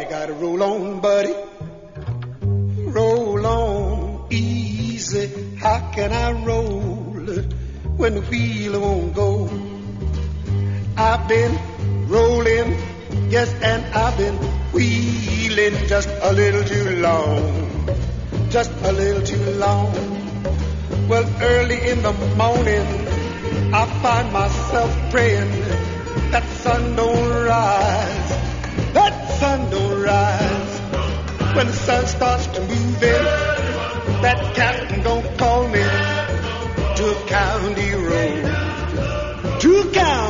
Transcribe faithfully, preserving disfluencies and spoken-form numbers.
You gotta roll on, buddy. Roll on easy. How can I roll when the wheel won't go? I've been rolling, yes, and I've been wheeling just a little too long, just a little too long. Well, early in the morning, I find myself praying that sun don't rise, that sun don't rise. When the sun starts to move in, that captain don't call me to a county road, to a county